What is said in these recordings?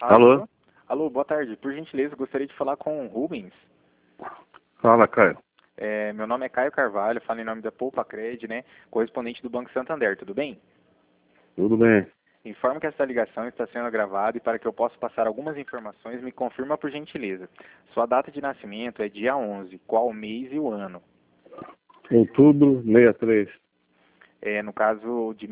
Alô? Alô? Alô, boa tarde. Por gentileza, gostaria de falar com o Rubens. Fala, Caio. Meu nome é Caio Carvalho, falo em nome da Poupa Cred, né? Correspondente do Banco Santander, tudo bem? Tudo bem? Informo que essa ligação está sendo gravada e para que eu possa passar algumas informações, me confirma por gentileza. Sua data de nascimento é dia 11, qual o mês e o ano? Outubro 63. No caso de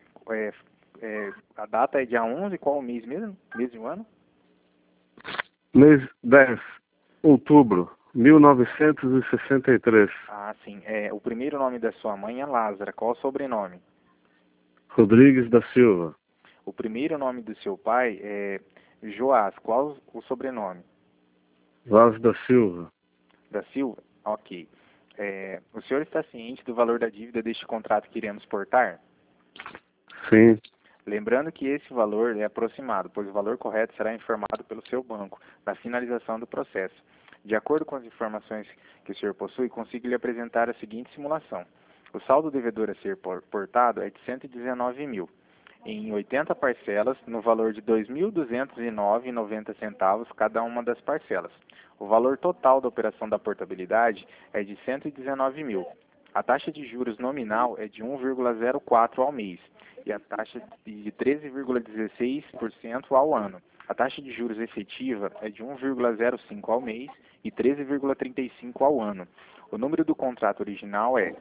a data é dia 11, qual o mês mesmo? Mês e o ano? Mês 10. Outubro 1963. Ah, sim. O primeiro nome da sua mãe é Lázara, qual o sobrenome? Rodrigues da Silva. O primeiro nome do seu pai é Joás, qual o sobrenome? Vaz da Silva. Da Silva? Ok. O senhor está ciente do valor da dívida deste contrato que iremos portar? Sim. Lembrando que esse valor é aproximado, pois o valor correto será informado pelo seu banco na finalização do processo. De acordo com as informações que o senhor possui, consigo lhe apresentar a seguinte simulação. O saldo devedor a ser portado é de 119 mil, em 80 parcelas, no valor de R$ 2.209,90 cada uma das parcelas. O valor total da operação da portabilidade é de 119 mil. A taxa de juros nominal é de 1,04 ao mês e a taxa de 13,16% ao ano. A taxa de juros efetiva é de 1,05 ao mês e 13,35 ao ano. O número do contrato original é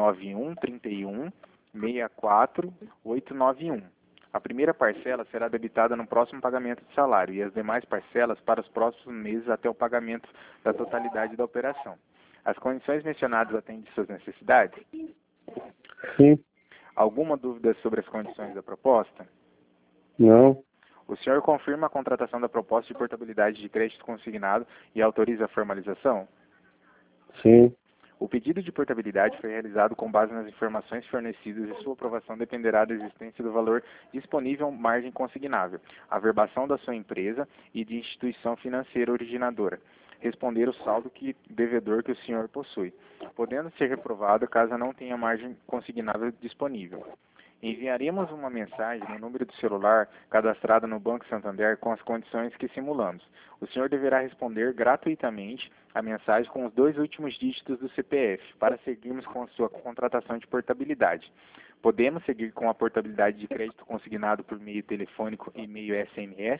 9131-64891. A primeira parcela será debitada no próximo pagamento de salário e as demais parcelas para os próximos meses até o pagamento da totalidade da operação. As condições mencionadas atendem suas necessidades? Sim. Alguma dúvida sobre as condições da proposta? Não. O senhor confirma a contratação da proposta de portabilidade de crédito consignado e autoriza a formalização? Sim. O pedido de portabilidade foi realizado com base nas informações fornecidas e sua aprovação dependerá da existência do valor disponível margem consignável, averbação da sua empresa e de instituição financeira originadora, responder o saldo devedor que o senhor possui, podendo ser reprovado caso não tenha margem consignável disponível. Enviaremos uma mensagem no número do celular cadastrado no Banco Santander com as condições que simulamos. O senhor deverá responder gratuitamente a mensagem com os 2 últimos dígitos do CPF para seguirmos com a sua contratação de portabilidade. Podemos seguir com a portabilidade de crédito consignado por meio telefônico e meio SMS?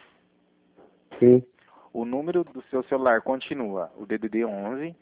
Sim. O número do seu celular continua o DDD 11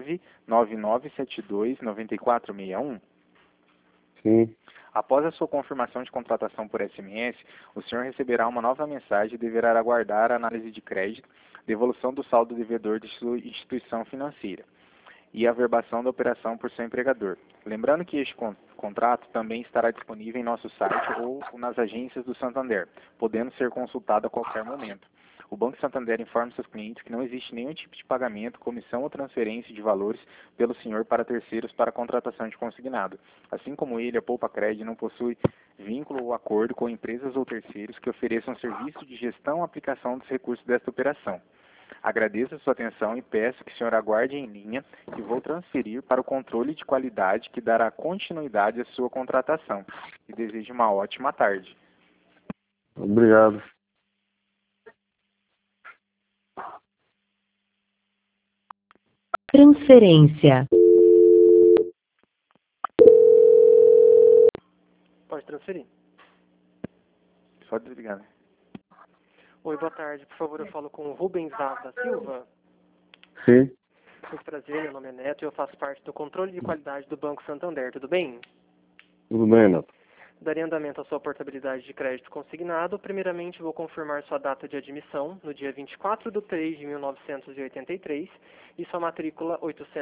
99972 9461? Sim. Após a sua confirmação de contratação por SMS, o senhor receberá uma nova mensagem e deverá aguardar a análise de crédito, devolução do saldo devedor de sua instituição financeira e a averbação da operação por seu empregador. Lembrando que este contrato também estará disponível em nosso site ou nas agências do Santander, podendo ser consultado a qualquer momento. O Banco Santander informa seus clientes que não existe nenhum tipo de pagamento, comissão ou transferência de valores pelo senhor para terceiros para contratação de consignado. Assim como ele, a Poupa Cred não possui vínculo ou acordo com empresas ou terceiros que ofereçam serviço de gestão ou aplicação dos recursos desta operação. Agradeço a sua atenção e peço que o senhor aguarde em linha que vou transferir para o controle de qualidade que dará continuidade à sua contratação. E desejo uma ótima tarde. Obrigado. Transferência. Pode transferir. Só desligar, né? Oi, boa tarde. Por favor, eu falo com o Rubens Vaz da Silva. Sim. Muito prazer, meu nome é Neto e eu faço parte do controle de qualidade do Banco Santander. Tudo bem? Tudo bem, Neto. Daria andamento à sua portabilidade de crédito consignado. Primeiramente, vou confirmar sua data de admissão no dia 24/3/1983 e sua matrícula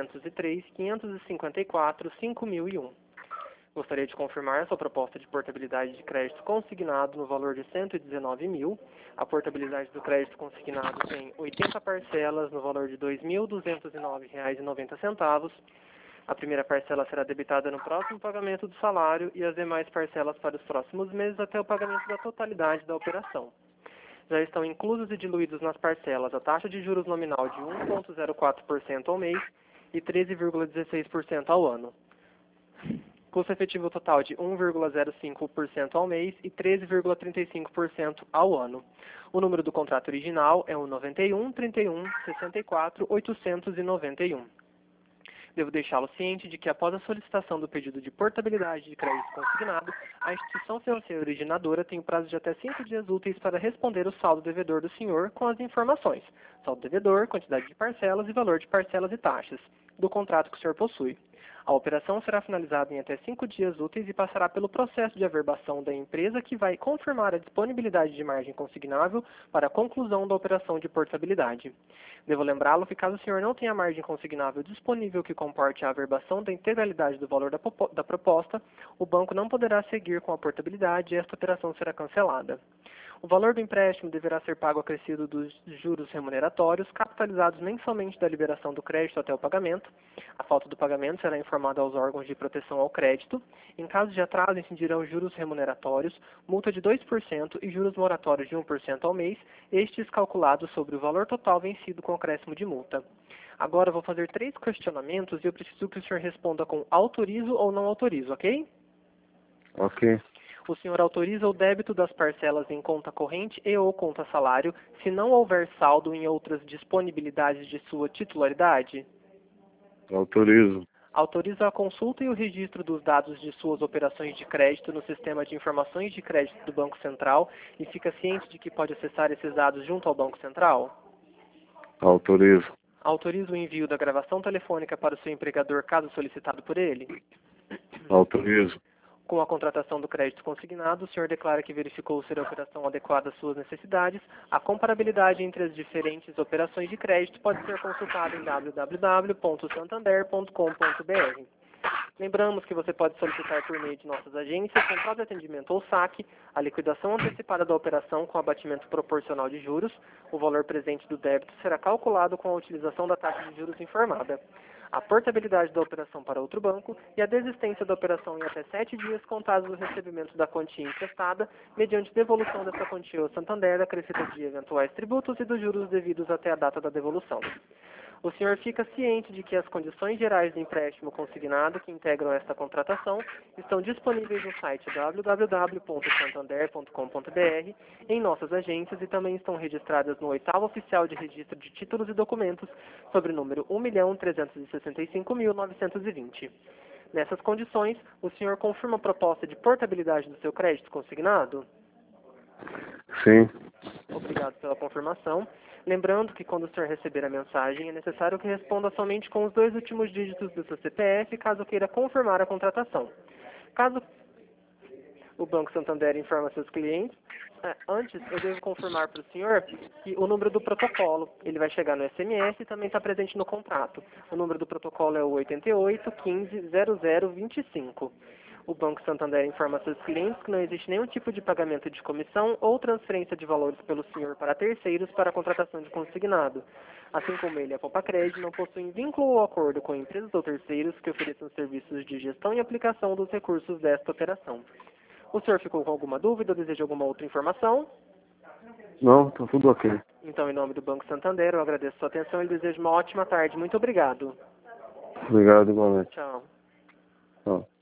803-554-5001. Gostaria de confirmar sua proposta de portabilidade de crédito consignado no valor de 119 mil. A portabilidade do crédito consignado tem 80 parcelas no valor de R$ 2.209,90. A primeira parcela será debitada no próximo pagamento do salário e as demais parcelas para os próximos meses até o pagamento da totalidade da operação. Já estão inclusos e diluídos nas parcelas a taxa de juros nominal de 1,04% ao mês e 13,16% ao ano. Custo efetivo total de 1,05% ao mês e 13,35% ao ano. O número do contrato original é o 91 31 64 891. Devo deixá-lo ciente de que, após a solicitação do pedido de portabilidade de crédito consignado, a instituição financeira originadora tem o prazo de até 5 dias úteis para responder o saldo devedor do senhor com as informações: saldo devedor, quantidade de parcelas e valor de parcelas e taxas do contrato que o senhor possui. A operação será finalizada em até 5 dias úteis e passará pelo processo de averbação da empresa, que vai confirmar a disponibilidade de margem consignável para a conclusão da operação de portabilidade. Devo lembrá-lo que, caso o senhor não tenha margem consignável disponível que comporte a averbação da integralidade do valor da proposta, o banco não poderá seguir com a portabilidade e esta operação será cancelada. O valor do empréstimo deverá ser pago acrescido dos juros remuneratórios, capitalizados mensalmente da liberação do crédito até o pagamento. A falta do pagamento será informada aos órgãos de proteção ao crédito. Em caso de atraso, incidirão juros remuneratórios, multa de 2% e juros moratórios de 1% ao mês, estes calculados sobre o valor total vencido com acréscimo de multa. Agora vou fazer 3 questionamentos e eu preciso que o senhor responda com autorizo ou não autorizo, ok? Ok. O senhor autoriza o débito das parcelas em conta corrente e ou conta salário, se não houver saldo em outras disponibilidades de sua titularidade? Autorizo. Autoriza a consulta e o registro dos dados de suas operações de crédito no sistema de informações de crédito do Banco Central e fica ciente de que pode acessar esses dados junto ao Banco Central? Autorizo. Autoriza o envio da gravação telefônica para o seu empregador, caso solicitado por ele? Autorizo. Com a contratação do crédito consignado, o senhor declara que verificou ser a operação adequada às suas necessidades. A comparabilidade entre as diferentes operações de crédito pode ser consultada em www.santander.com.br. Lembramos que você pode solicitar por meio de nossas agências, central de atendimento ou saque, a liquidação antecipada da operação com abatimento proporcional de juros. O valor presente do débito será calculado com a utilização da taxa de juros informada. A portabilidade da operação para outro banco e a desistência da operação em até 7 dias contados do recebimento da quantia emprestada, mediante devolução dessa quantia ao Santander, acrescida de eventuais tributos e dos juros devidos até a data da devolução. O senhor fica ciente de que as condições gerais do empréstimo consignado que integram esta contratação estão disponíveis no site www.santander.com.br, em nossas agências, e também estão registradas no 8º Oficial de Registro de Títulos e Documentos, sobre o número 1.365.920. Nessas condições, o senhor confirma a proposta de portabilidade do seu crédito consignado? Sim. Obrigado pela confirmação. Lembrando que, quando o senhor receber a mensagem, é necessário que responda somente com os 2 últimos dígitos do seu CPF, caso queira confirmar a contratação. Caso o Banco Santander informe a seus clientes, antes eu devo confirmar para o senhor que o número do protocolo, ele vai chegar no SMS e também está presente no contrato. O número do protocolo é o 88 15 0025. O Banco Santander informa seus clientes que não existe nenhum tipo de pagamento de comissão ou transferência de valores pelo senhor para terceiros para a contratação de consignado. Assim como ele e a Copacred não possuem vínculo ou acordo com empresas ou terceiros que ofereçam serviços de gestão e aplicação dos recursos desta operação. O senhor ficou com alguma dúvida ou deseja alguma outra informação? Não, tá tudo ok. Então, em nome do Banco Santander, eu agradeço a sua atenção e desejo uma ótima tarde. Muito obrigado. Obrigado igualmente. Tchau. Tchau.